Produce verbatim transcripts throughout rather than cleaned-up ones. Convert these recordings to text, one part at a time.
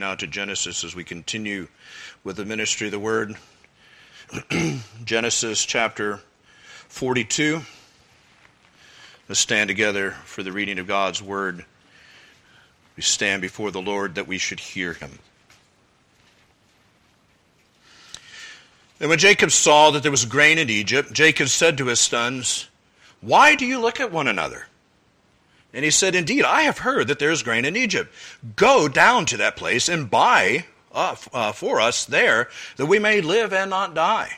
Now to Genesis as we continue with the ministry of the Word. Genesis chapter forty-two. Let's stand together for the reading of God's Word. We stand before the Lord that we should hear Him. And when Jacob saw that there was grain in Egypt, Jacob said to his sons, "Why do you look at one another?" And he said, "Indeed, I have heard that there is grain in Egypt. Go down to that place and buy uh, uh, for us there, that we may live and not die."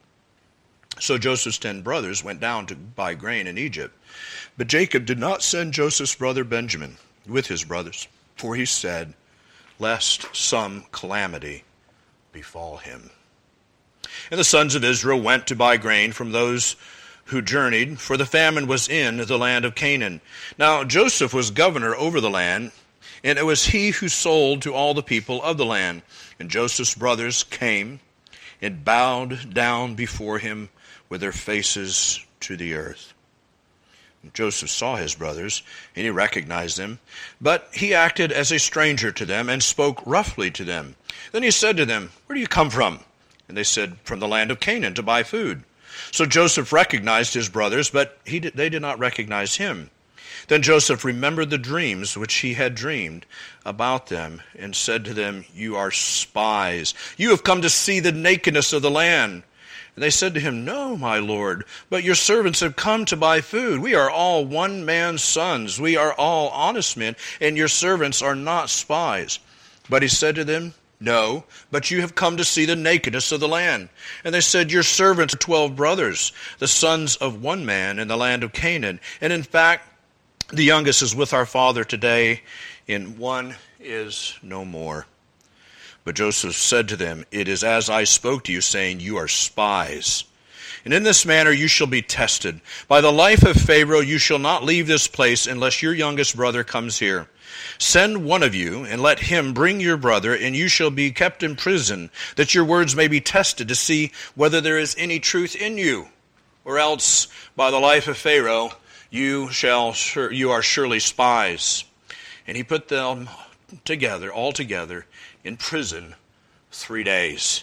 So Joseph's ten brothers went down to buy grain in Egypt. But Jacob did not send Joseph's brother Benjamin with his brothers, for he said, "Lest some calamity befall him." And the sons of Israel went to buy grain from those who journeyed, for the famine was in the land of Canaan. Now Joseph was governor over the land, and it was he who sold to all the people of the land. And Joseph's brothers came and bowed down before him with their faces to the earth. And Joseph saw his brothers, and he recognized them, but he acted as a stranger to them and spoke roughly to them. Then he said to them, "Where do you come from?" And they said, "From the land of Canaan to buy food." So Joseph recognized his brothers, but he did, they did not recognize him. Then Joseph remembered the dreams which he had dreamed about them, and said to them, "You are spies. You have come to see the nakedness of the land." And they said to him, "No, my lord, but your servants have come to buy food. We are all one man's sons. We are all honest men, and your servants are not spies." But he said to them, "No, but you have come to see the nakedness of the land." And they said, "Your servants are twelve brothers, the sons of one man in the land of Canaan. And in fact, the youngest is with our father today, and one is no more." But Joseph said to them, "It is as I spoke to you, saying, you are spies. And in this manner you shall be tested. By the life of Pharaoh you shall not leave this place unless your youngest brother comes here. Send one of you, and let him bring your brother, and you shall be kept in prison, that your words may be tested to see whether there is any truth in you. Or else, by the life of Pharaoh, you shall you are surely spies." And he put them together, all together, in prison three days.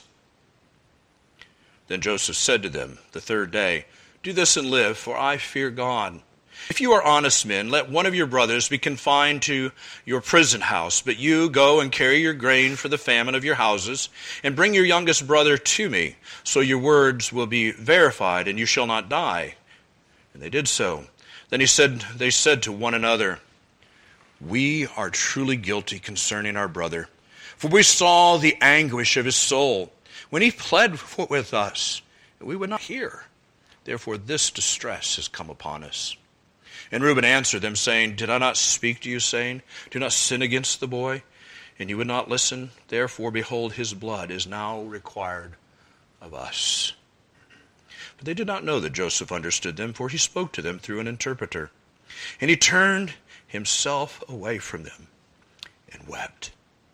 Then Joseph said to them the third day, "Do this and live, for I fear God. If you are honest men, let one of your brothers be confined to your prison house, but you go and carry your grain for the famine of your houses, and bring your youngest brother to me, so your words will be verified, and you shall not die." And they did so. Then he said, they said to one another, "We are truly guilty concerning our brother, for we saw the anguish of his soul when he pled with us, and we would not hear. Therefore this distress has come upon us." And Reuben answered them, saying, "Did I not speak to you, saying, do not sin against the boy? And you would not listen. Therefore, behold, his blood is now required of us." But they did not know that Joseph understood them, for he spoke to them through an interpreter. And he turned himself away from them and wept.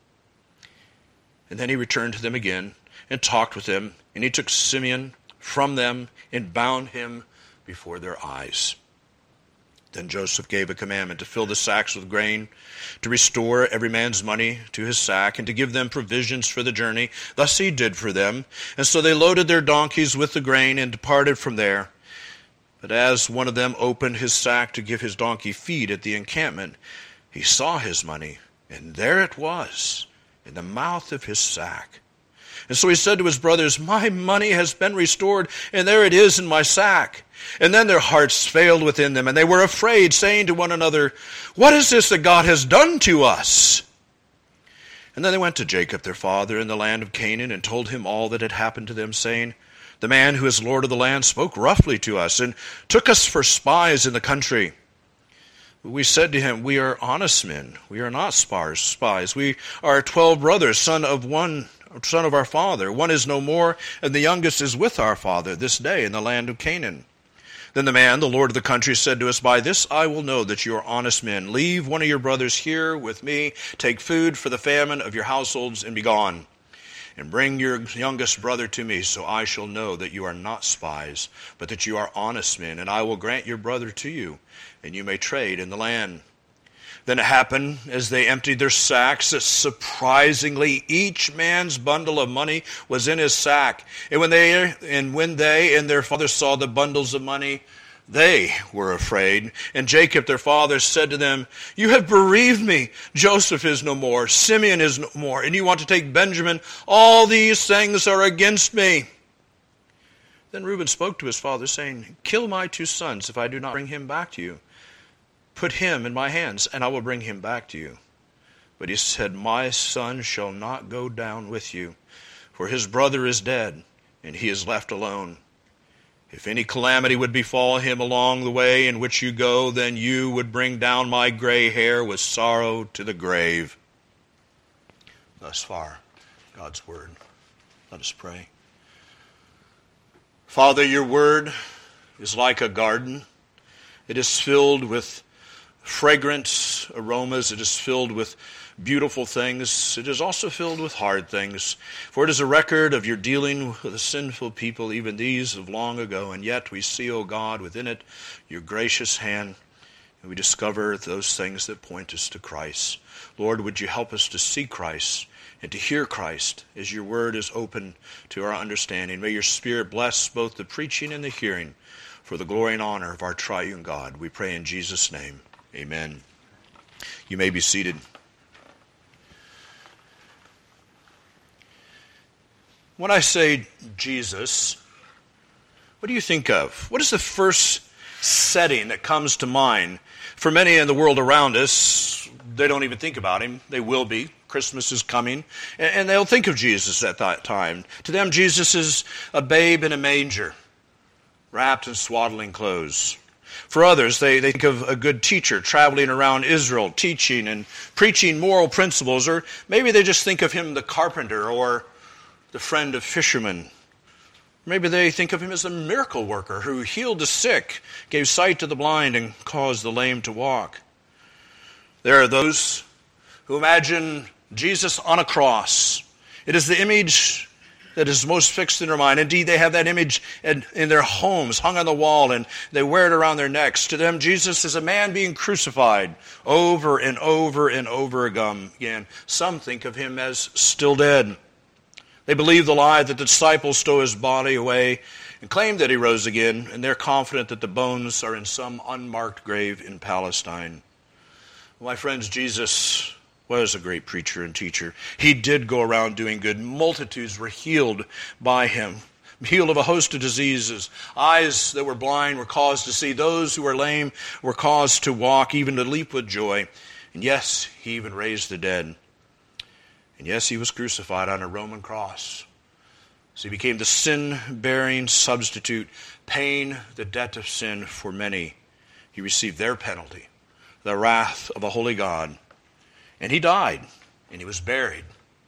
And then he returned to them again and talked with them. And he took Simeon from them and bound him before their eyes. Then Joseph gave a commandment to fill the sacks with grain, to restore every man's money to his sack, and to give them provisions for the journey. Thus he did for them. And so they loaded their donkeys with the grain and departed from there. But as one of them opened his sack to give his donkey feed at the encampment, he saw his money, and there it was, in the mouth of his sack. And so he said to his brothers, "My money has been restored, and there it is in my sack." And then their hearts failed within them, and they were afraid, saying to one another, "What is this that God has done to us?" And then they went to Jacob their father in the land of Canaan, and told him all that had happened to them, saying, "The man who is lord of the land spoke roughly to us, and took us for spies in the country. We said to him, 'We are honest men. We are not spies. We are twelve brothers, son of one son of our father. One is no more, and the youngest is with our father this day in the land of Canaan.' Then the man, the lord of the country, said to us, 'By this I will know that you are honest men. Leave one of your brothers here with me. Take food for the famine of your households, and be gone. And bring your youngest brother to me, so I shall know that you are not spies, but that you are honest men. And I will grant your brother to you, and you may trade in the land.' Then it happened, as they emptied their sacks, that surprisingly each man's bundle of money was in his sack. And when they and when they and their father saw the bundles of money, they were afraid. And Jacob their father said to them, "You have bereaved me. Joseph is no more, Simeon is no more, and you want to take Benjamin. All these things are against me." Then Reuben spoke to his father, saying, "Kill my two sons if I do not bring him back to you. Put him in my hands, and I will bring him back to you." But he said, "My son shall not go down with you, for his brother is dead, and he is left alone. If any calamity would befall him along the way in which you go, then you would bring down my gray hair with sorrow to the grave." Thus far, God's word. Let us pray. Father, your word is like a garden. It is filled with fragrant aromas. It is filled with beautiful things. It is also filled with hard things. For it is a record of your dealing with a sinful people, even these of long ago. And yet we see, O God, within it your gracious hand, and we discover those things that point us to Christ. Lord, would you help us to see Christ and to hear Christ as your word is open to our understanding. May your Spirit bless both the preaching and the hearing for the glory and honor of our triune God. We pray in Jesus' name. Amen. You may be seated. When I say Jesus, what do you think of? What is the first setting that comes to mind? For many in the world around us, they don't even think about him. They will be. Christmas is coming, and they'll think of Jesus at that time. To them, Jesus is a babe in a manger, wrapped in swaddling clothes. For others, they, they think of a good teacher traveling around Israel, teaching and preaching moral principles, or maybe they just think of him the carpenter or the friend of fishermen. Maybe they think of him as a miracle worker who healed the sick, gave sight to the blind, and caused the lame to walk. There are those who imagine Jesus on a cross. It is the image that is most fixed in their mind. Indeed, they have that image in, in their homes, hung on the wall, and they wear it around their necks. To them, Jesus is a man being crucified over and over and over again. Some think of him as still dead. They believe the lie that the disciples stole his body away and claim that he rose again, and they're confident that the bones are in some unmarked grave in Palestine. My friends, Jesus was a great preacher and teacher. He did go around doing good. Multitudes were healed by him, healed of a host of diseases. Eyes that were blind were caused to see. Those who were lame were caused to walk, even to leap with joy. And yes, he even raised the dead. And yes, he was crucified on a Roman cross. So he became the sin-bearing substitute, paying the debt of sin for many. He received their penalty, the wrath of a holy God. And he died, and he was buried.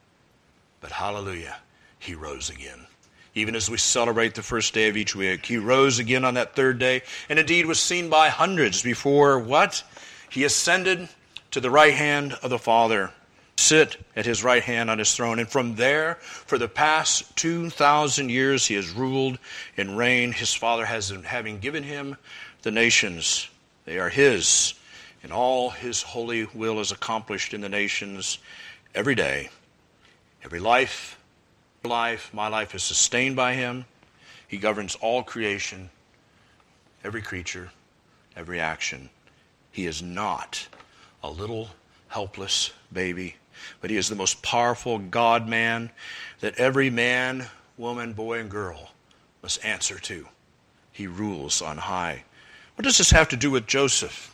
But hallelujah, he rose again. Even as we celebrate the first day of each week, he rose again on that third day, and indeed was seen by hundreds before what? He ascended to the right hand of the Father, sit at his right hand on his throne. And from there, for the past two thousand years, he has ruled and reigned. His Father has, having given him the nations, they are his. And all his holy will is accomplished in the nations every day. Every life, life, my life is sustained by him. He governs all creation, every creature, every action. He is not a little helpless baby, but he is the most powerful God-man that every man, woman, boy, and girl must answer to. He rules on high. What does this have to do with Joseph?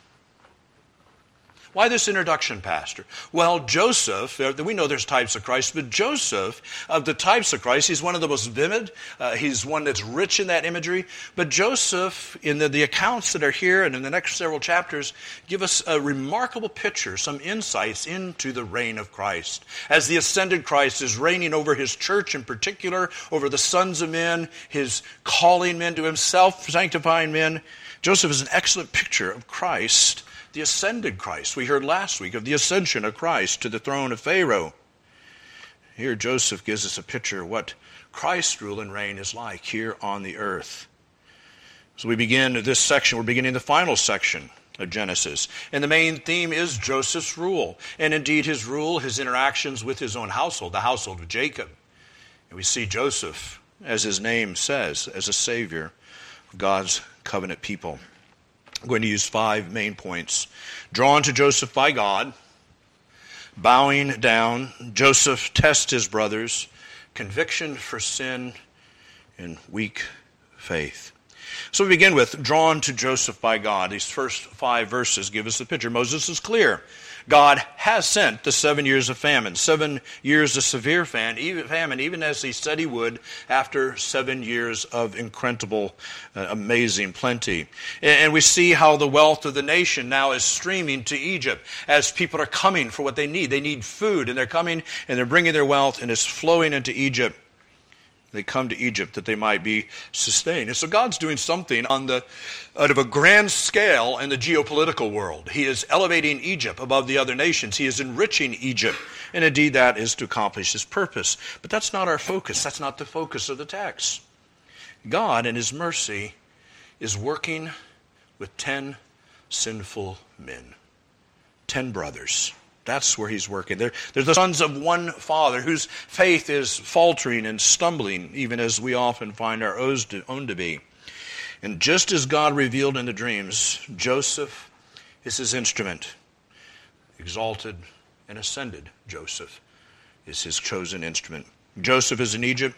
Why this introduction, Pastor? Well, Joseph, we know there's types of Christ, but Joseph, of the types of Christ, he's one of the most vivid. Uh, he's one that's rich in that imagery. But Joseph, in the, the accounts that are here and in the next several chapters, give us a remarkable picture, some insights into the reign of Christ. As the ascended Christ is reigning over his church in particular, over the sons of men, his calling men to himself, sanctifying men, Joseph is an excellent picture of Christ, the ascended Christ. We heard last week of the ascension of Christ to the throne of Pharaoh. Here Joseph gives us a picture of what Christ's rule and reign is like here on the earth. So we begin this section, we're beginning the final section of Genesis. And the main theme is Joseph's rule. And indeed his rule, his interactions with his own household, the household of Jacob. And we see Joseph, as his name says, as a savior of God's covenant people. I'm going to use five main points. Drawn to Joseph by God, bowing down, Joseph tests his brothers, conviction for sin, and weak faith. So we begin with drawn to Joseph by God. These first five verses give us the picture. Moses is clear. God has sent the seven years of famine, seven years of severe famine, even, famine, even as he said he would after seven years of incredible, uh, amazing plenty. And, and we see how the wealth of the nation now is streaming to Egypt as people are coming for what they need. They need food, and they're coming and they're bringing their wealth, and it's flowing into Egypt. They come to Egypt that they might be sustained. And so God's doing something on the out of a grand scale in the geopolitical world. He is elevating Egypt above the other nations. He is enriching Egypt. And indeed that is to accomplish his purpose. But that's not our focus. That's not the focus of the text. God in his mercy is working with ten sinful men. Ten brothers. That's where he's working. They're, they're the sons of one father whose faith is faltering and stumbling, even as we often find our own to be. And just as God revealed in the dreams, Joseph is his instrument. Exalted and ascended Joseph is his chosen instrument. Joseph is in Egypt,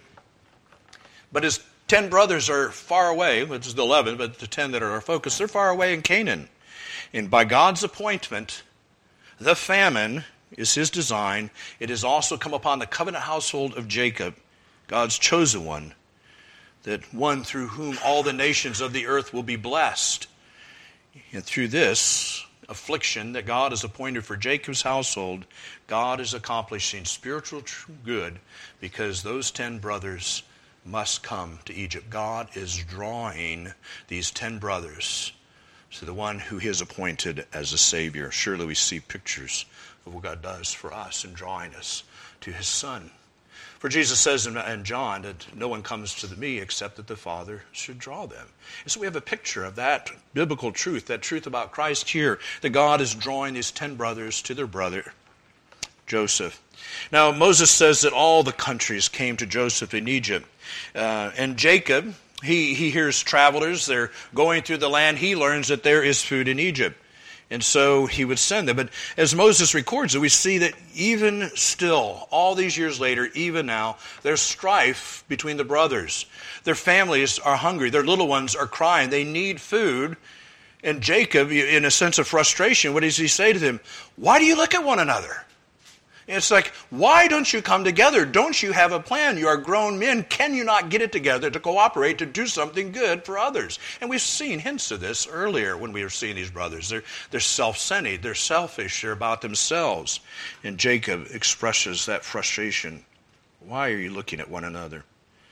but his ten brothers are far away. Which is the eleven, but the ten that are our focus, they're far away in Canaan. And by God's appointment, the famine is his design. It has also come upon the covenant household of Jacob, God's chosen one, that one through whom all the nations of the earth will be blessed. And through this affliction that God has appointed for Jacob's household, God is accomplishing spiritual good because those ten brothers must come to Egypt. God is drawing these ten brothers to the one who he has appointed as a Savior. Surely we see pictures of what God does for us in drawing us to his Son. For Jesus says in John that no one comes to me except that the Father should draw them. And so we have a picture of that biblical truth, that truth about Christ here, that God is drawing these ten brothers to their brother, Joseph. Now Moses says that all the countries came to Joseph in Egypt. Uh, and Jacob, He he hears travelers, they're going through the land. He learns that there is food in Egypt. And so he would send them. But as Moses records it, we see that even still, all these years later, even now, there's strife between the brothers. Their families are hungry. Their little ones are crying. They need food. And Jacob, in a sense of frustration, what does he say to them? Why do you look at one another? It's like, why don't you come together? Don't you have a plan? You are grown men. Can you not get it together to cooperate to do something good for others? And we've seen hints of this earlier when we were seeing these brothers. They're, they're self-centered. They're selfish. They're about themselves. And Jacob expresses that frustration. Why are you looking at one another?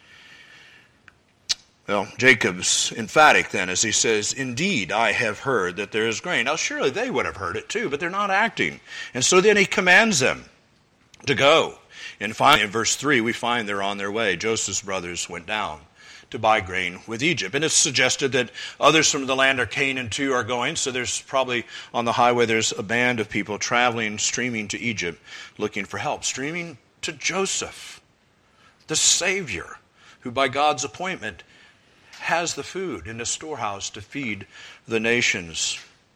Well, Jacob's emphatic then as he says, indeed, I have heard that there is grain. Now, surely they would have heard it too, but they're not acting. And so then he commands them to go. And finally, in verse three, we find they're on their way. Joseph's brothers went down to buy grain with Egypt. And it's suggested that others from the land of Canaan too are going. So there's probably on the highway, there's a band of people traveling, streaming to Egypt, looking for help. Streaming to Joseph, the Savior, who by God's appointment has the food in the storehouse to feed the nations.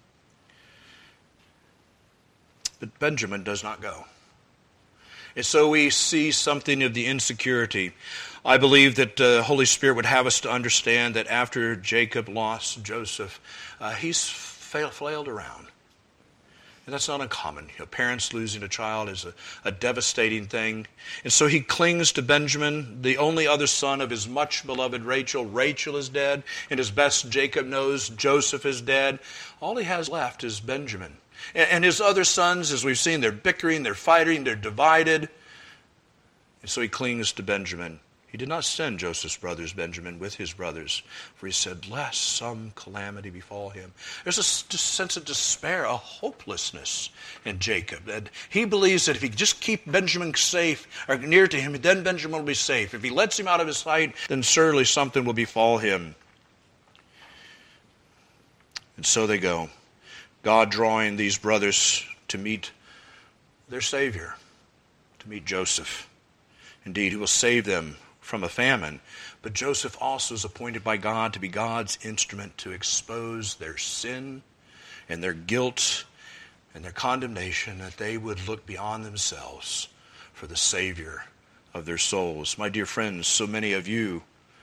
But Benjamin does not go. And so we see something of the insecurity. I believe that the uh, Holy Spirit would have us to understand that after Jacob lost Joseph, uh, he's fail, flailed around. And that's not uncommon. You know, parents losing a child is a, a devastating thing. And so he clings to Benjamin, the only other son of his much beloved Rachel. Rachel is dead, and as best Jacob knows, Joseph is dead. All he has left is Benjamin. And his other sons, as we've seen, they're bickering, they're fighting, they're divided. And so he clings to Benjamin. He did not send Joseph's brothers, Benjamin, with his brothers, for he said, lest some calamity befall him. There's a sense of despair, a hopelessness in Jacob. And he believes that if he just keep Benjamin safe, or near to him, then Benjamin will be safe. If he lets him out of his sight, then surely something will befall him. And so they go. God drawing these brothers to meet their Savior, to meet Joseph. Indeed, he will save them from a famine. But Joseph also is appointed by God to be God's instrument to expose their sin and their guilt and their condemnation, that they would look beyond themselves for the Savior of their souls. My dear friends, so many of you,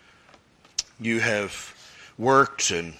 you have worked and,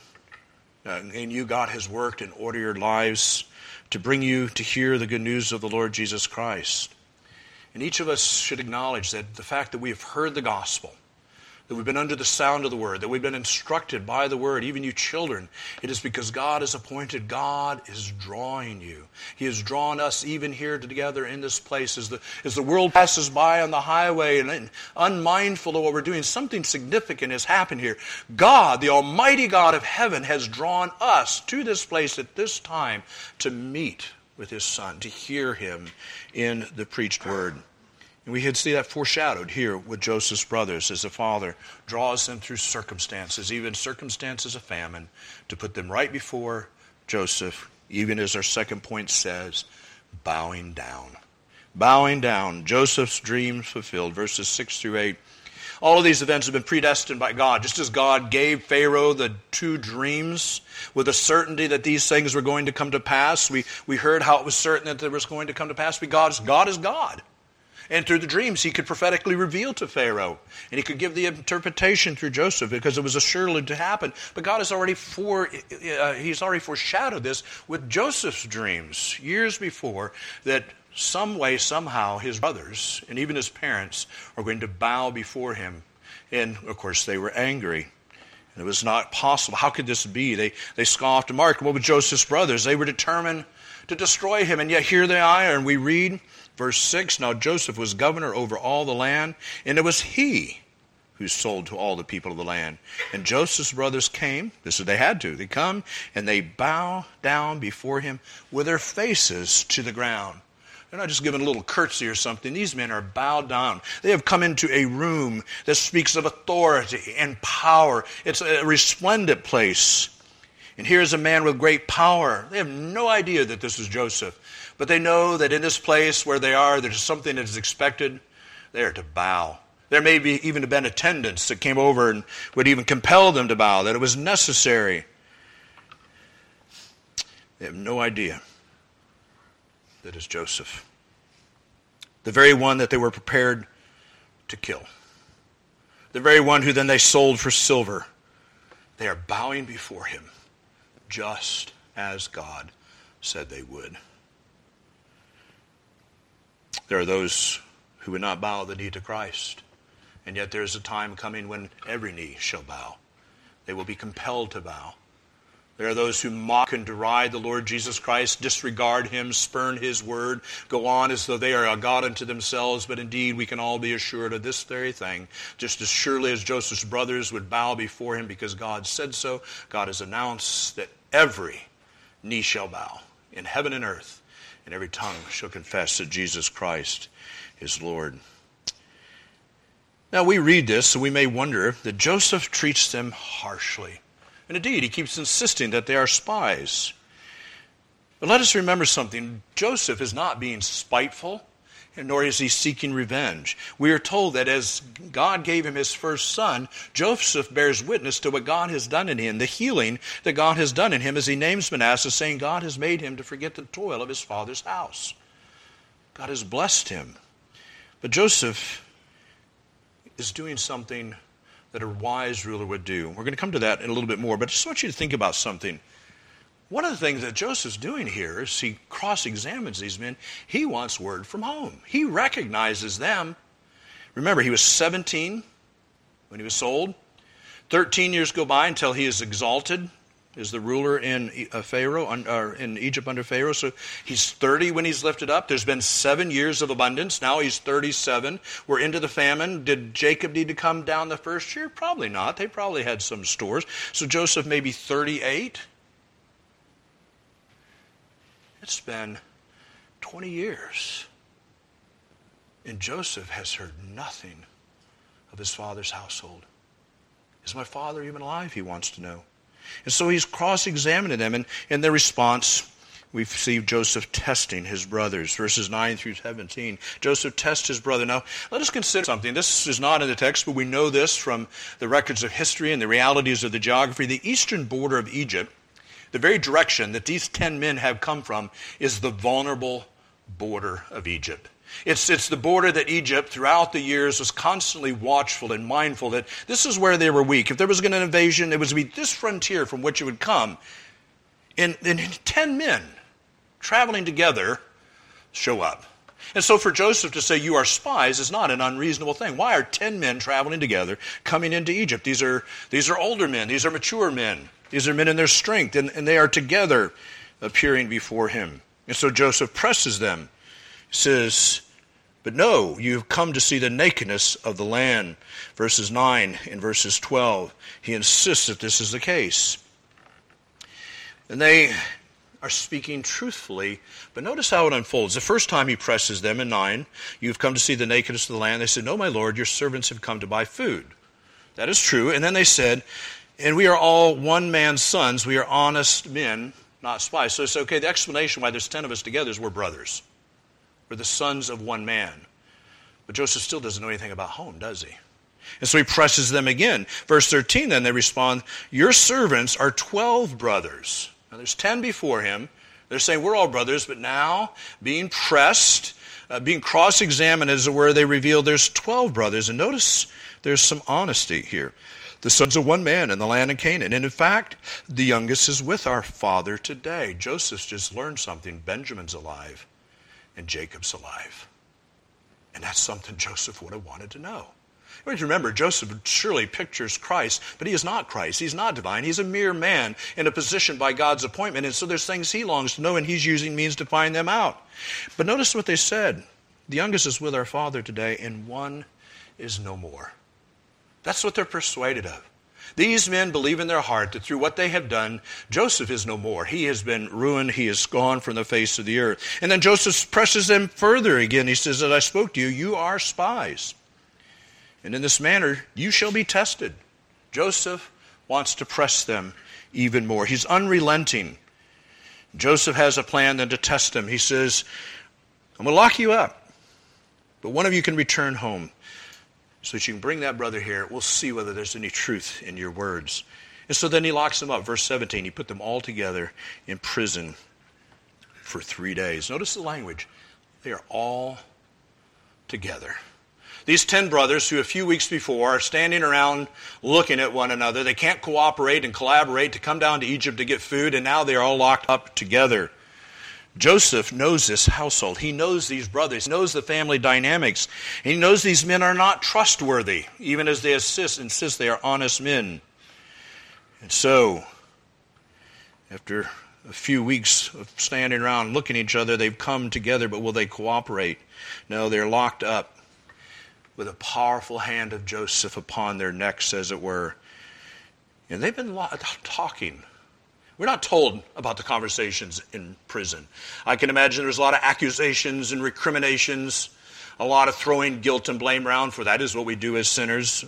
uh, and you, God, has worked and ordered your lives to bring you to hear the good news of the Lord Jesus Christ. And each of us should acknowledge that the fact that we have heard the gospel, that we've been under the sound of the word, that we've been instructed by the word, even you children, it is because God is appointed. God is drawing you. He has drawn us even here together in this place. As the, as the world passes by on the highway and, and unmindful of what we're doing, something significant has happened here. God, the Almighty God of heaven, has drawn us to this place at this time to meet with his Son, to hear him in the preached word. And we can see that foreshadowed here with Joseph's brothers as the father draws them through circumstances, even circumstances of famine, to put them right before Joseph, even as our second point says, bowing down. Bowing down. Joseph's dreams fulfilled. Verses six through eight. All of these events have been predestined by God. Just as God gave Pharaoh the two dreams with a certainty that these things were going to come to pass. We, we heard how it was certain that there was going to come to pass. But God is, God is God. And through the dreams, he could prophetically reveal to Pharaoh. And he could give the interpretation through Joseph because it was assuredly to happen. But God has already for, uh, he's already foreshadowed this with Joseph's dreams years before, that some way, somehow, his brothers and even his parents are going to bow before him. And, of course, they were angry. And it was not possible. How could this be? They, they scoffed and marked. What with Joseph's brothers? They were determined to destroy him. And yet here they are, and we read, verse six, now Joseph was governor over all the land, and it was he who sold to all the people of the land. And Joseph's brothers came, this is what they had to, they come, and they bow down before him with their faces to the ground. They're not just giving a little curtsy or something. These men are bowed down. They have come into a room that speaks of authority and power. It's a resplendent place. And here's a man with great power. They have no idea that this is Joseph. But they know that in this place where they are, there's something that is expected. They are to bow. There may be even have been attendants that came over and would even compel them to bow, that it was necessary. They have no idea that it's Joseph, the very one that they were prepared to kill, the very one who then they sold for silver. They are bowing before him just as God said they would. There are those who would not bow the knee to Christ, and yet there is a time coming when every knee shall bow. They will be compelled to bow. There are those who mock and deride the Lord Jesus Christ, disregard him, spurn his word, go on as though they are a God unto themselves. But indeed, we can all be assured of this very thing. Just as surely as Joseph's brothers would bow before him because God said so, God has announced that every knee shall bow in heaven and earth, and every tongue shall confess that Jesus Christ is Lord. Now we read this, so we may wonder that Joseph treats them harshly. And indeed, he keeps insisting that they are spies. But let us remember something. Joseph is not being spiteful, nor is he seeking revenge. We are told that as God gave him his first son, Joseph bears witness to what God has done in him, the healing that God has done in him, as he names Manasseh, saying God has made him to forget the toil of his father's house. God has blessed him. But Joseph is doing something that a wise ruler would do. We're going to come to that in a little bit more, but I just want you to think about something. One of the things that Joseph's doing here is he cross-examines these men. He wants word from home. He recognizes them. Remember, he was seventeen when he was sold. thirteen years go by until he is exalted as the ruler in Pharaoh, or in Egypt under Pharaoh. So he's thirty when he's lifted up. There's been seven years of abundance. Now he's thirty-seven. We're into the famine. Did Jacob need to come down the first year? Probably not. They probably had some stores. So Joseph may be thirty-eight. It's been twenty years. And Joseph has heard nothing of his father's household. Is my father even alive? He wants to know. And so he's cross-examining them, and, and their response we see Joseph testing his brothers, verses nine through seventeen. Joseph tests his brother. Now, let us consider something. This is not in the text, but we know this from the records of history and the realities of the geography. The eastern border of Egypt, the very direction that these ten men have come from, is the vulnerable border of Egypt. It's, it's the border that Egypt, throughout the years, was constantly watchful and mindful that this is where they were weak. If there was going to an invasion, it was to be this frontier from which it would come. And, and ten men traveling together show up. And so for Joseph to say, you are spies, is not an unreasonable thing. Why are ten men traveling together coming into Egypt? These are, these are older men. These are mature men. These are men in their strength, and, and they are together appearing before him. And so Joseph presses them. He says, but no, you've come to see the nakedness of the land. Verses nine and verses twelve. He insists that this is the case. And they are speaking truthfully, but notice how it unfolds. The first time he presses them in nine, you've come to see the nakedness of the land. They said, no, my Lord, your servants have come to buy food. That is true. And then they said, and we are all one man's sons. We are honest men, not spies. So it's okay. The explanation why there's ten of us together is we're brothers. We're the sons of one man. But Joseph still doesn't know anything about home, does he? And so he presses them again. Verse thirteen, then they respond, your servants are twelve brothers. Now, there's ten before him. They're saying, we're all brothers, but now, being pressed, uh, being cross-examined, as it were, they reveal there's twelve brothers. And notice there's some honesty here. The sons of one man in the land of Canaan. And in fact, the youngest is with our father today. Joseph's just learned something. Benjamin's alive, and Jacob's alive. And that's something Joseph would have wanted to know. Remember, Joseph surely pictures Christ, but he is not Christ. He's not divine. He's a mere man in a position by God's appointment. And so there's things he longs to know, and he's using means to find them out. But notice what they said. The youngest is with our father today, and one is no more. That's what they're persuaded of. These men believe in their heart that through what they have done, Joseph is no more. He has been ruined. He is gone from the face of the earth. And then Joseph presses them further again. He says, as I spoke to you, you are spies. And in this manner, you shall be tested. Joseph wants to press them even more. He's unrelenting. Joseph has a plan then to test them. He says, I'm going to lock you up, but one of you can return home so that you can bring that brother here. We'll see whether there's any truth in your words. And so then he locks them up. Verse seventeen, he put them all together in prison for three days. Notice the language. They are all together. These ten brothers who a few weeks before are standing around looking at one another. They can't cooperate and collaborate to come down to Egypt to get food, and now they are all locked up together. Joseph knows this household. He knows these brothers. He knows the family dynamics. And he knows these men are not trustworthy, even as they insist, insist they are honest men. And so, after a few weeks of standing around looking at each other, they've come together, but will they cooperate? No, they're locked up with a powerful hand of Joseph upon their necks, as it were. And they've been lo- talking. We're not told about the conversations in prison. I can imagine there's a lot of accusations and recriminations, a lot of throwing guilt and blame around, for that is what we do as sinners.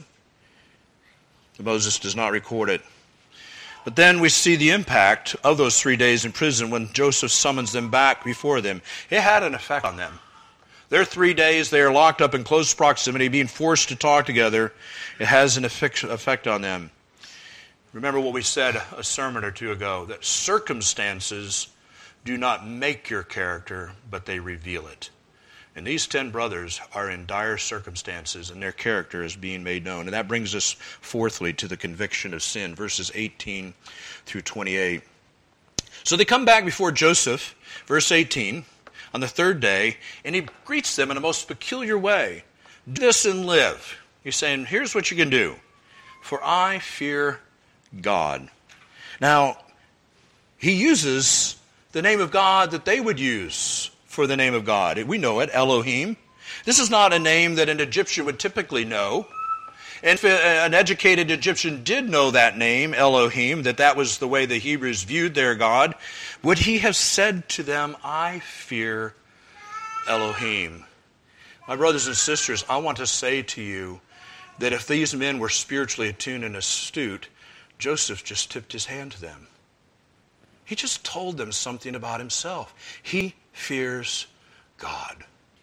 Moses does not record it. But then we see the impact of those three days in prison when Joseph summons them back before them. It had an effect on them. Their three days, they are locked up in close proximity, being forced to talk together. It has an effect on them. Remember what we said a sermon or two ago, that circumstances do not make your character, but they reveal it. And these ten brothers are in dire circumstances, and their character is being made known. And that brings us, fourthly, to the conviction of sin, verses eighteen through twenty-eight. So they come back before Joseph, verse eighteen, on the third day, and he greets them in a most peculiar way. Do this and live. He's saying, here's what you can do. For I fear God. Now, he uses the name of God that they would use for the name of God. We know it, Elohim. This is not a name that an Egyptian would typically know. And if an educated Egyptian did know that name, Elohim, that that was the way the Hebrews viewed their God, would he have said to them, I fear Elohim? My brothers and sisters, I want to say to you that if these men were spiritually attuned and astute, Joseph just tipped his hand to them. He He just told them something about himself. He fears God.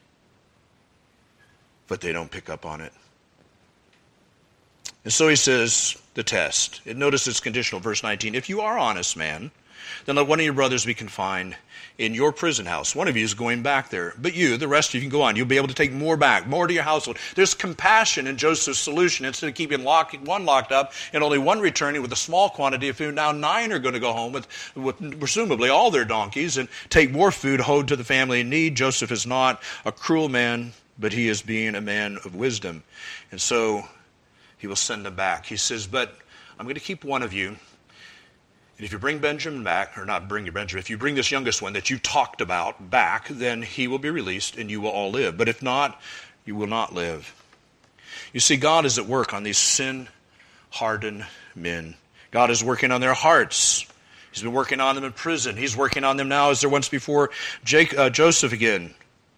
But they don't pick up on it. And so he says, the test. And notice it's conditional, verse nineteen. If you are honest, man, then let one of your brothers be confined in your prison house. One of you is going back there. But you, the rest of you, can go on. You'll be able to take more back, more to your household. There's compassion in Joseph's solution. Instead of keeping lock, one locked up and only one returning with a small quantity of food, now nine are going to go home with, with presumably all their donkeys and take more food owed to the family in need. Joseph is not a cruel man, but he is being a man of wisdom. And so he will send them back. He says, but I'm going to keep one of you. And if you bring Benjamin back, or not bring your Benjamin, if you bring this youngest one that you talked about back, then he will be released and you will all live. But if not, you will not live. You see, God is at work on these sin-hardened men. God is working on their hearts. He's been working on them in prison. He's working on them now as there once before Jake, uh, Joseph again.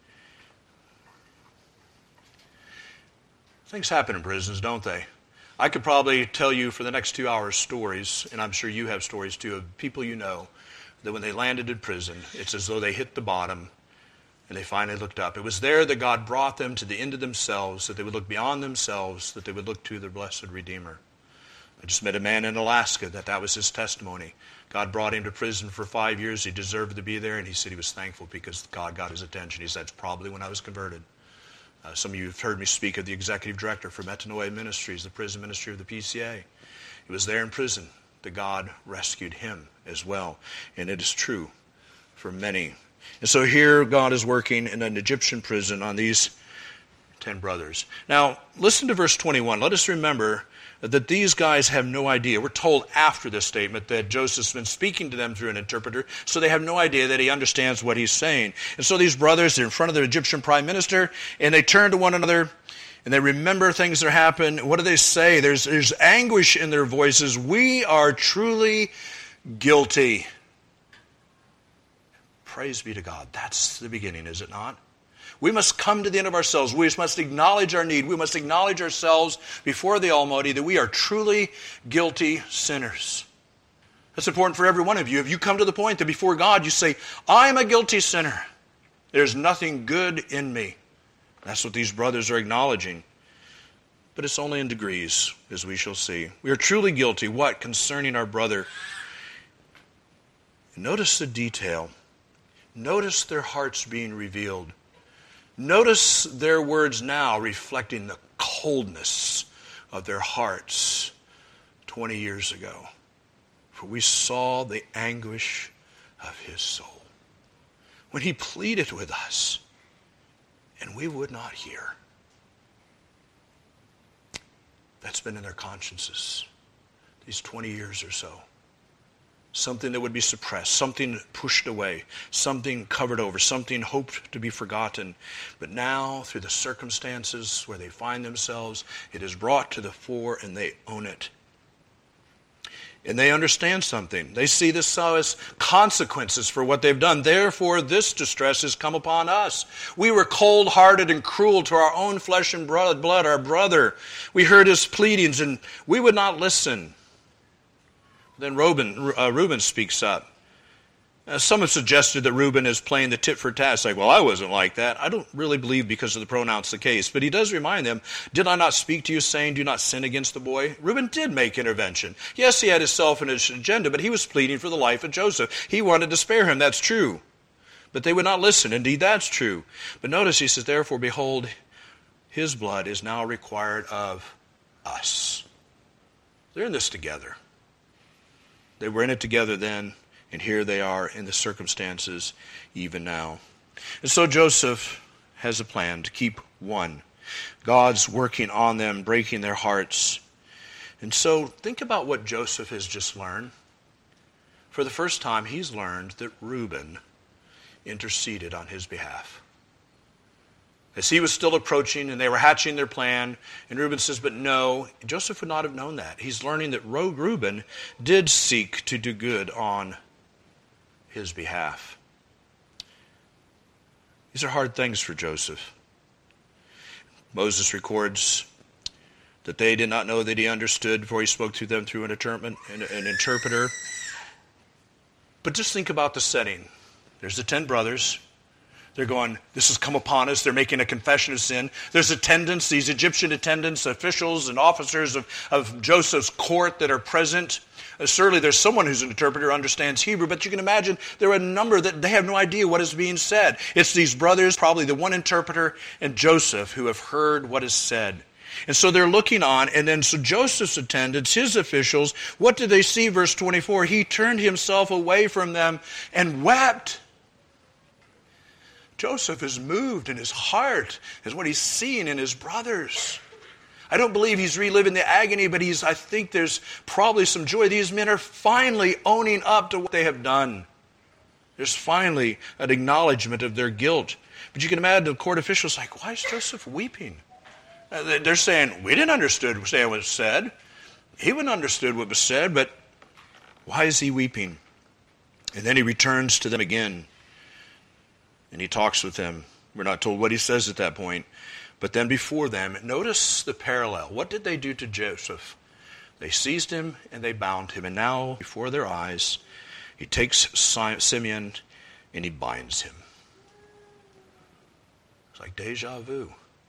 Things happen in prisons, don't they? I could probably tell you for the next two hours stories, and I'm sure you have stories too, of people you know that when they landed in prison, it's as though they hit the bottom and they finally looked up. It was there that God brought them to the end of themselves, that they would look beyond themselves, that they would look to their blessed Redeemer. I just met a man in Alaska that that was his testimony. God brought him to prison for five years. He deserved to be there, and he said he was thankful because God got his attention. He said, that's probably when I was converted. Uh, some of you have heard me speak of the executive director for Metanoia Ministries, the prison ministry of the P C A. He was there in prison that God rescued him as well. And it is true for many. And so here God is working in an Egyptian prison on these ten brothers. Now, listen to verse twenty-one. Let us remember that these guys have no idea. We're told after this statement that Joseph's been speaking to them through an interpreter, so they have no idea that he understands what he's saying. And so these brothers are in front of the Egyptian prime minister, and they turn to one another, and they remember things that happened. What do they say? There's, there's anguish in their voices. We are truly guilty. Praise be to God. That's the beginning, is it not? We must come to the end of ourselves. We must acknowledge our need. We must acknowledge ourselves before the Almighty that we are truly guilty sinners. That's important for every one of you. If you come to the point that before God you say, I'm a guilty sinner. There's nothing good in me. That's what these brothers are acknowledging. But it's only in degrees, as we shall see. We are truly guilty. What? Concerning our brother. Notice the detail. Notice their hearts being revealed. Notice their words now reflecting the coldness of their hearts twenty years ago. For we saw the anguish of his soul when he pleaded with us, and we would not hear. That's been in their consciences these twenty years or so. Something that would be suppressed, something pushed away, something covered over, something hoped to be forgotten. But now, through the circumstances where they find themselves, it is brought to the fore and they own it. And they understand something. They see this as consequences for what they've done. Therefore, this distress has come upon us. We were cold-hearted and cruel to our own flesh and blood, our brother. We heard his pleadings and we would not listen. Then Reuben, uh, Reuben speaks up. Uh, some have suggested that Reuben is playing the tit for tat. It's like, well, I wasn't like that. I don't really believe because of the pronouns the case. But he does remind them, did I not speak to you saying, do not sin against the boy? Reuben did make intervention. Yes, he had his selfish agenda, but he was pleading for the life of Joseph. He wanted to spare him. That's true. But they would not listen. Indeed, that's true. But notice he says, therefore, behold, his blood is now required of us. They're in this together. They were in it together then, and here they are in the circumstances even now. And so Joseph has a plan to keep one. God's working on them, breaking their hearts. And so think about what Joseph has just learned. For the first time, he's learned that Reuben interceded on his behalf. As he was still approaching and they were hatching their plan, and Reuben says, but no, Joseph would not have known that. He's learning that Reuben did seek to do good on his behalf. These are hard things for Joseph. Moses records that they did not know that he understood before he spoke to them through an interpreter. An interpreter. But just think about the setting. There's the ten brothers. They're going, this has come upon us. They're making a confession of sin. There's attendants, these Egyptian attendants, officials and officers of, of Joseph's court that are present. Uh, certainly there's someone who's an interpreter who understands Hebrew, but you can imagine there are a number that they have no idea what is being said. It's these brothers, probably the one interpreter, and Joseph, who have heard what is said. And so they're looking on, and then so Joseph's attendants, his officials, what did they see? Verse twenty-four, he turned himself away from them and wept. Joseph is moved in his heart is what he's seeing in his brothers. I don't believe he's reliving the agony, but he's. I think there's probably some joy. These men are finally owning up to what they have done. There's finally an acknowledgement of their guilt. But you can imagine the court officials like, why is Joseph weeping? They're saying, we didn't understand what was said. He wouldn't understood what was said, but why is he weeping? And then he returns to them again. And he talks with them. We're not told what he says at that point. But then before them, notice the parallel. What did they do to Joseph? They seized him and they bound him. And now, before their eyes, he takes Simeon and he binds him. It's like deja vu.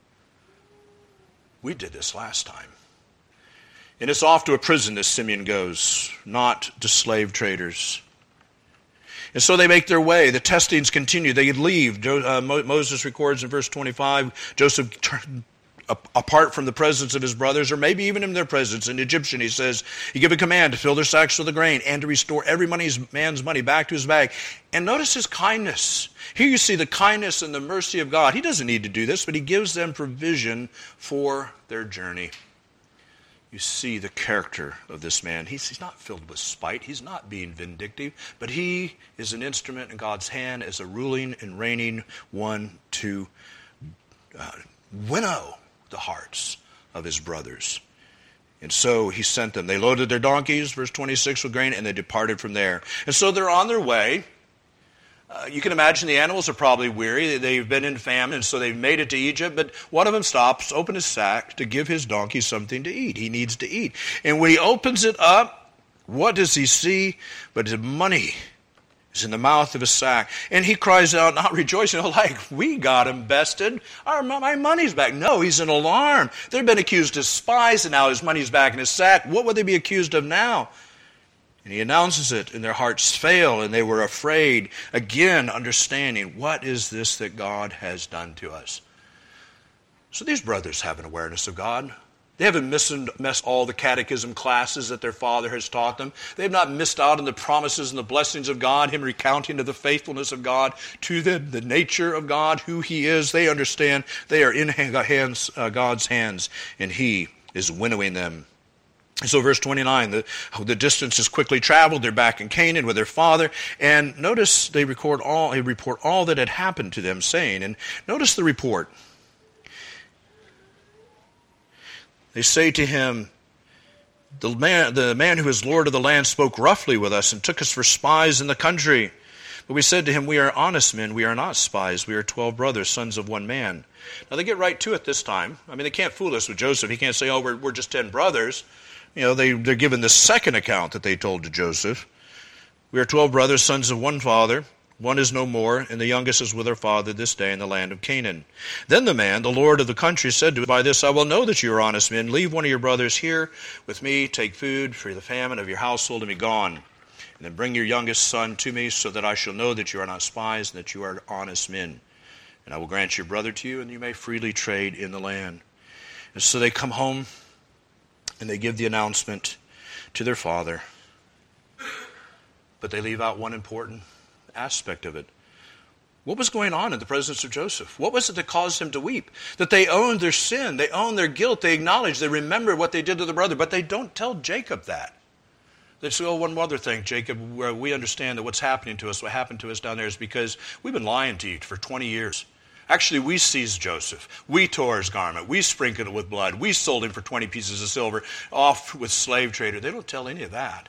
We did this last time. And it's off to a prison that Simeon goes, not to slave traders. And so they make their way. The testings continue. They leave. Uh, Moses records in verse twenty-five, Joseph turned apart from the presence of his brothers, or maybe even in their presence. In Egyptian, he says, he gave a command to fill their sacks with the grain and to restore every money's, man's money back to his bag. And notice his kindness. Here you see the kindness and the mercy of God. He doesn't need to do this, but he gives them provision for their journey. You see the character of this man. He's, he's not filled with spite. He's not being vindictive. But he is an instrument in God's hand as a ruling and reigning one to uh, winnow the hearts of his brothers. And so he sent them. They loaded their donkeys, verse twenty-six, with grain, and they departed from there. And so they're on their way. Uh, you can imagine the animals are probably weary. They've been in famine, so they've made it to Egypt. But one of them stops, opens his sack to give his donkey something to eat. He needs to eat. And when he opens it up, what does he see? But the money is in the mouth of his sack. And he cries out, not rejoicing, like, we got him bested. Our, my money's back. No, he's in alarm. They've been accused of spies, and now his money's back in his sack. What would they be accused of now? And he announces it, and their hearts fail, and they were afraid, again understanding, what is this that God has done to us? So these brothers have an awareness of God. They haven't missed, missed all the catechism classes that their father has taught them. They have not missed out on the promises and the blessings of God, him recounting of the faithfulness of God to them, the nature of God, who he is. They understand they are in hands, uh, God's hands, and he is winnowing them. So verse twenty-nine, the, the distance is quickly traveled. They're back in Canaan with their father. And notice they record all, they report all that had happened to them, saying, and notice the report. They say to him, the man, the man who is Lord of the land spoke roughly with us and took us for spies in the country. But we said to him, we are honest men, we are not spies. We are twelve brothers, sons of one man. Now they get right to it this time. I mean, they can't fool us with Joseph. He can't say, oh, we're, we're just ten brothers. You know, they, they're given the second account that they told to Joseph. We are twelve brothers, sons of one father. One is no more, and the youngest is with our father this day in the land of Canaan. Then the man, the lord of the country, said to him, by this I will know that you are honest men. Leave one of your brothers here with me, take food for the famine of your household, and be gone. And then bring your youngest son to me, so that I shall know that you are not spies, and that you are honest men. And I will grant your brother to you, and you may freely trade in the land. And so they come home, and they give the announcement to their father. But they leave out one important aspect of it. What was going on in the presence of Joseph? What was it that caused him to weep? That they owned their sin, they owned their guilt, they acknowledge, they remember what they did to the brother, but they don't tell Jacob that. They say, oh, one other thing, Jacob, where we understand that what's happening to us, what happened to us down there is because we've been lying to you for twenty years. Actually, we seized Joseph. We tore his garment. We sprinkled it with blood. We sold him for twenty pieces of silver off with slave trader. They don't tell any of that.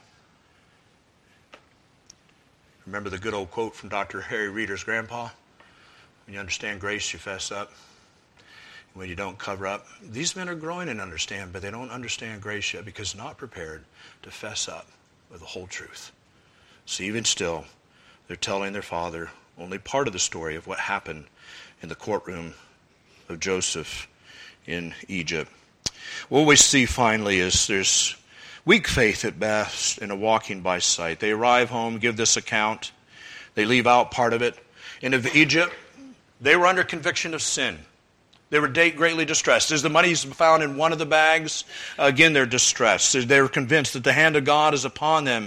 Remember the good old quote from Doctor Harry Reeder's grandpa? When you understand grace, you fess up. When you don't, cover up. These men are growing and understand, but they don't understand grace yet because not prepared to fess up with the whole truth. So even still, They're telling their father only part of the story of what happened in the courtroom of Joseph in Egypt. What we see finally is there's weak faith at best and a walking by sight. They arrive home, give this account. They leave out part of it. And of Egypt, they were under conviction of sin. They were greatly distressed. As the money is found in one of the bags, again, they're distressed. They were convinced that the hand of God is upon them.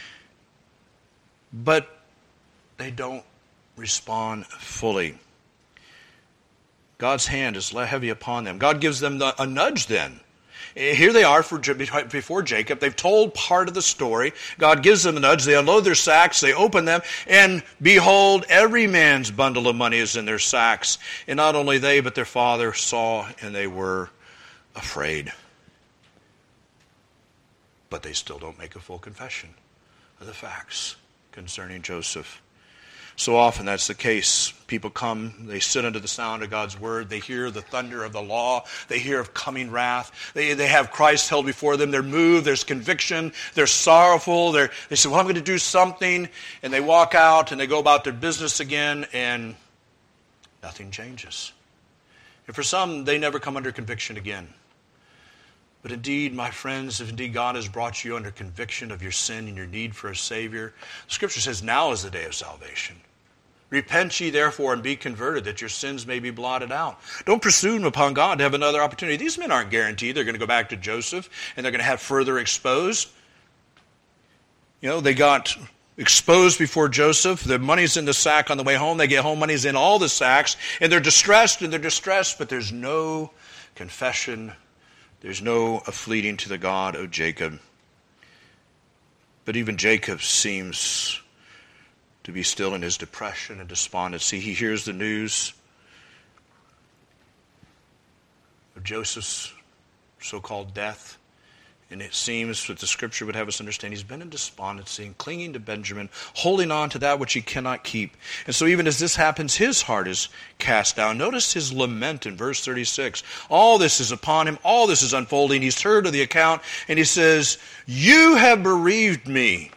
But they don't respond fully. God's hand is heavy upon them. God gives them a nudge then. Here they are for, before Jacob. They've told part of the story. God gives them a nudge. They unload their sacks. They open them. And behold, every man's bundle of money is in their sacks. And not only they, but their father saw, and they were afraid. But they still don't make a full confession of the facts concerning Joseph. So often that's the case. People come, they sit under the sound of God's word. They hear the thunder of the law. They hear of coming wrath. They, they have Christ held before them. They're moved. There's conviction. They're sorrowful. They're, they say, well, I'm going to do something. And they walk out and they go about their business again, and nothing changes. And for some, they never come under conviction again. But indeed, my friends, if indeed God has brought you under conviction of your sin and your need for a Savior, the Scripture says now is the day of salvation. Repent ye therefore and be converted, that your sins may be blotted out. Don't presume upon God to have another opportunity. These men aren't guaranteed they're going to go back to Joseph and they're going to have further exposed. You know, they got exposed before Joseph. The money's in the sack on the way home. They get home, money's in all the sacks. And they're distressed and they're distressed, but there's no confession. There's no fleeting to the God of Jacob. But even Jacob seems to be still in his depression and despondency. He hears the news of Joseph's so-called death. And it seems that the Scripture would have us understand he's been in despondency and clinging to Benjamin, holding on to that which he cannot keep. And so even as this happens, his heart is cast down. Notice his lament in verse thirty-six. All this is upon him. All this is unfolding. He's heard of the account, and he says, you have bereaved me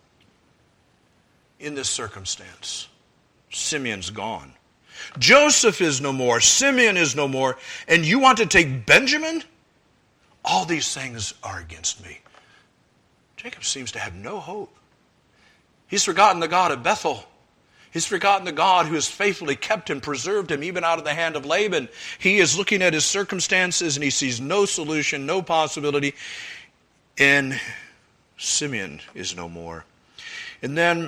in this circumstance. Simeon's gone. Joseph is no more. Simeon is no more. And you want to take Benjamin? All these things are against me. Jacob seems to have no hope. He's forgotten the God of Bethel. He's forgotten the God who has faithfully kept him, preserved him, even out of the hand of Laban. He is looking at his circumstances and he sees no solution, no possibility. And Simeon is no more. And then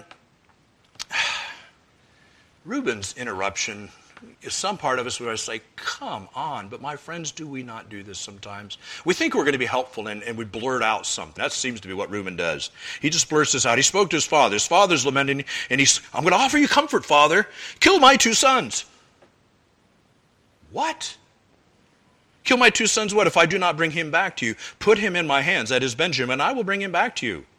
Reuben's interruption, some part of us would say, come on, but my friends, do we not do this sometimes? We think we're going to be helpful and, and we blurt out something. That seems to be what Reuben does. He just blurts this out. He spoke to his father. His father's lamenting, and he's, I'm going to offer you comfort, Father. Kill my two sons. What? Kill my two sons what? If I do not bring him back to you, put him in my hands, that is Benjamin, and I will bring him back to you.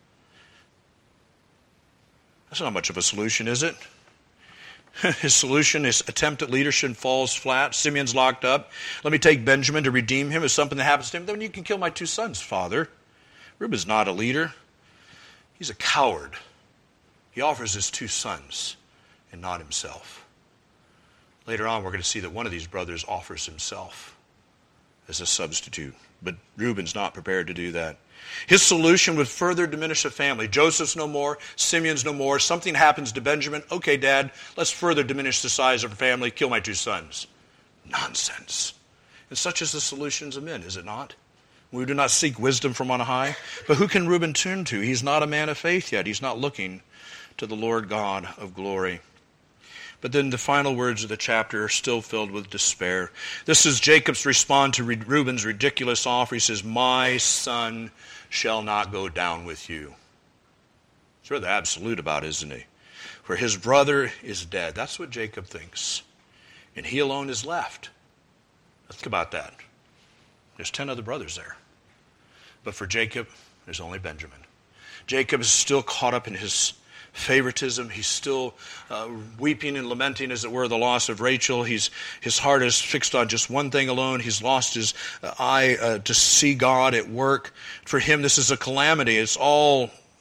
That's not much of a solution, is it? His solution, his attempt at leadership falls flat. Simeon's locked up. Let me take Benjamin to redeem him. If something that happens to him, then you can kill my two sons, Father. Reuben's not a leader. He's a coward. He offers his two sons and not himself. Later on, we're going to see that one of these brothers offers himself as a substitute. But Reuben's not prepared to do that. His solution would further diminish the family. Joseph's no more. Simeon's no more. Something happens to Benjamin. Okay, Dad, let's further diminish the size of our family. Kill my two sons. Nonsense. And such is the solutions of men, is it not? We do not seek wisdom from on high. But who can Reuben turn to? He's not a man of faith yet. He's not looking to the Lord God of glory. But then the final words of the chapter are still filled with despair. This is Jacob's response to Reuben's ridiculous offer. He says, my son shall not go down with you. He's rather absolute about it, isn't he? For his brother is dead. That's what Jacob thinks. And he alone is left. Think about that. There's ten other brothers there. But for Jacob, there's only Benjamin. Jacob is still caught up in his favoritism. He's still uh, weeping and lamenting, as it were, the loss of Rachel. He's, his heart is fixed on just one thing alone. He's lost his uh, eye uh, to see God at work. For him, this is a calamity. It's all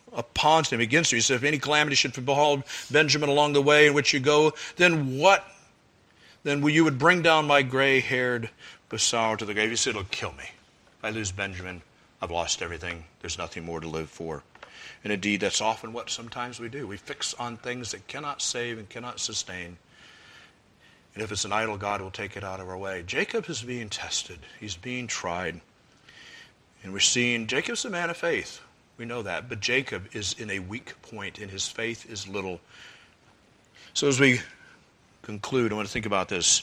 upon him against you. He said, if any calamity should befall Benjamin along the way in which you go, then what? Then you would bring down my gray-haired Besar to the grave. He said, it'll kill me. If I lose Benjamin, I've lost everything. There's nothing more to live for. And indeed, that's often what sometimes we do. We fix on things that cannot save and cannot sustain. And if it's an idol, God will take it out of our way. Jacob is being tested. He's being tried. And we're seeing Jacob's a man of faith. We know that. But Jacob is in a weak point, and his faith is little. So as we conclude, I want to think about this.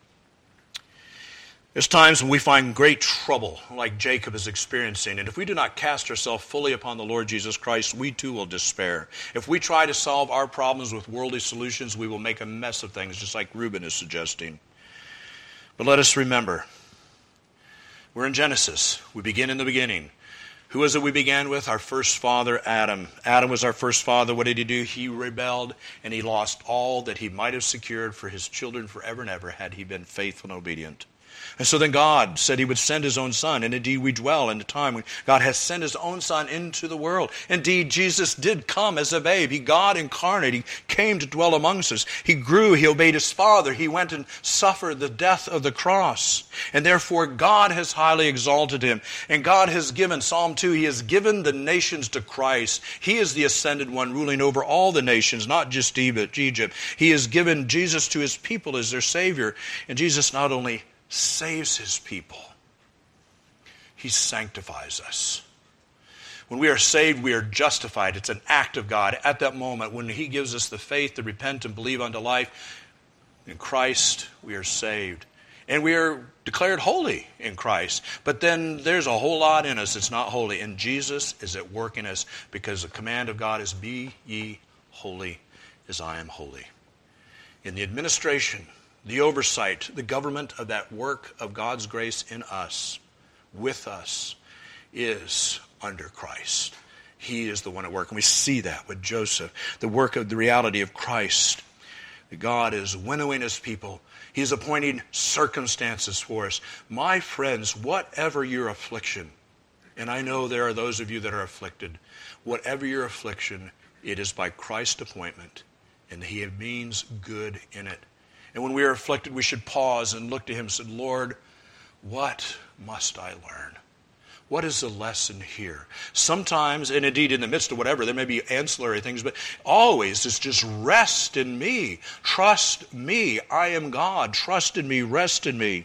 There's times when we find great trouble, like Jacob is experiencing, and if we do not cast ourselves fully upon the Lord Jesus Christ, we too will despair. If we try to solve our problems with worldly solutions, we will make a mess of things, just like Reuben is suggesting. But let us remember, we're in Genesis. We begin in the beginning. Who was it we began with? Our first father, Adam. Adam was our first father. What did he do? He rebelled, and he lost all that he might have secured for his children forever and ever had he been faithful and obedient. And so then God said he would send his own son. And indeed we dwell in a time when God has sent his own son into the world. Indeed, Jesus did come as a babe. He, God incarnate, he came to dwell amongst us. He grew, he obeyed his Father. He went and suffered the death of the cross. And therefore God has highly exalted him. And God has given, Psalm two, he has given the nations to Christ. He is the ascended one ruling over all the nations, not just Egypt. He has given Jesus to his people as their Savior. And Jesus not only saves his people, he sanctifies us. When we are saved, we are justified. It's an act of God. At that moment, when he gives us the faith to repent and believe unto life, in Christ we are saved. And we are declared holy in Christ. But then there's a whole lot in us that's not holy. And Jesus is at work in us because the command of God is, be ye holy as I am holy. In the administration, the oversight, the government of that work of God's grace in us, with us, is under Christ. He is the one at work. And we see that with Joseph. The work of the reality of Christ. That God is winnowing his people. He is appointing circumstances for us. My friends, whatever your affliction, and I know there are those of you that are afflicted, whatever your affliction, it is by Christ's appointment. And he means good in it. And when we are afflicted, we should pause and look to him and say, Lord, what must I learn? What is the lesson here? Sometimes, and indeed in the midst of whatever, there may be ancillary things, but always it's just rest in me. Trust me. I am God. Trust in me. Rest in me.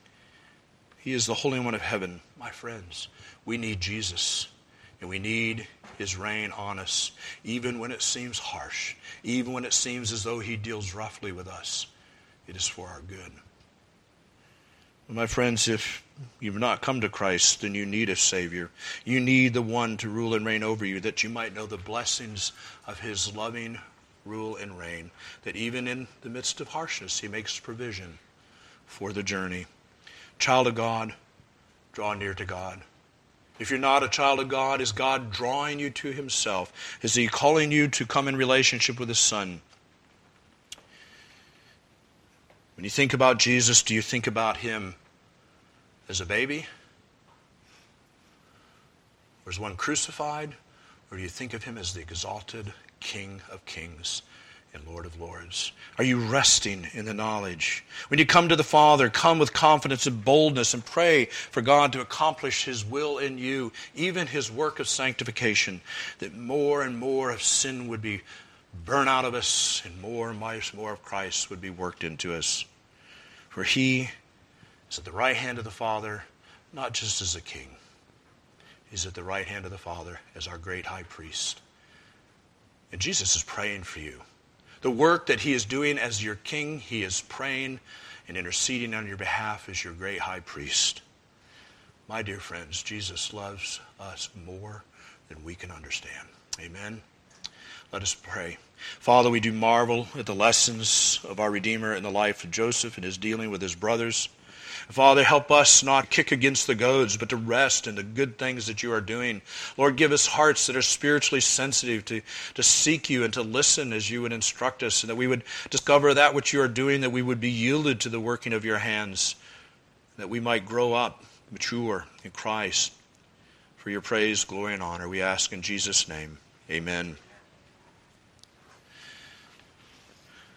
He is the Holy One of heaven. My friends, we need Jesus. And we need his reign on us, even when it seems harsh, even when it seems as though he deals roughly with us. It is for our good. My friends, if you've not come to Christ, then you need a Savior. You need the one to rule and reign over you, that you might know the blessings of his loving rule and reign, that even in the midst of harshness, he makes provision for the journey. Child of God, draw near to God. If you're not a child of God, is God drawing you to himself? Is he calling you to come in relationship with his Son? When you think about Jesus, do you think about him as a baby? Or as one crucified? Or do you think of him as the exalted King of kings and Lord of lords? Are you resting in the knowledge? When you come to the Father, come with confidence and boldness and pray for God to accomplish his will in you, even his work of sanctification, that more and more of sin would be burn out of us, and more and more of Christ would be worked into us. For he is at the right hand of the Father, not just as a king. He's at the right hand of the Father as our great high priest. And Jesus is praying for you. The work that he is doing as your king, he is praying and interceding on your behalf as your great high priest. My dear friends, Jesus loves us more than we can understand. Amen. Let us pray. Father, we do marvel at the lessons of our Redeemer in the life of Joseph and his dealing with his brothers. Father, help us not kick against the goads, but to rest in the good things that you are doing. Lord, give us hearts that are spiritually sensitive to, to seek you and to listen as you would instruct us, and that we would discover that which you are doing, that we would be yielded to the working of your hands, that we might grow up, mature in Christ. For your praise, glory, and honor, we ask in Jesus' name. Amen.